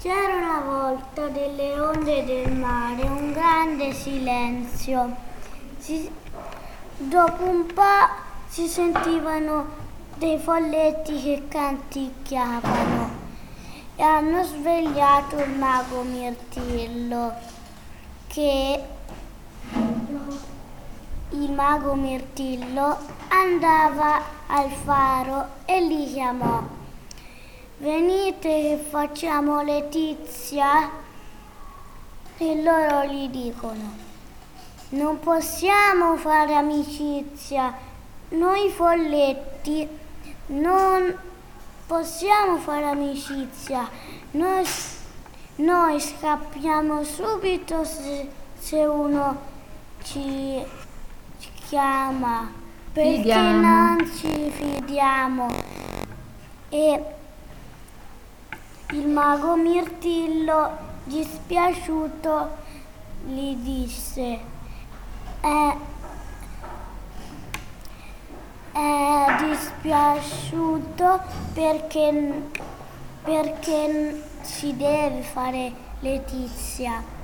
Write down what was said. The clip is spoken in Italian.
C'era una volta delle onde del mare, un grande silenzio. Dopo un po' si sentivano dei folletti che canticchiavano e hanno svegliato il mago Mirtillo, il mago Mirtillo andava al faro e li chiamò. Venite che facciamo letizia? E loro gli dicono: non possiamo fare amicizia, noi folletti non possiamo fare amicizia, noi scappiamo subito se uno ci chiama, perché non ci fidiamo. E il mago Mirtillo, dispiaciuto, gli disse: è dispiaciuto perché si deve fare letizia.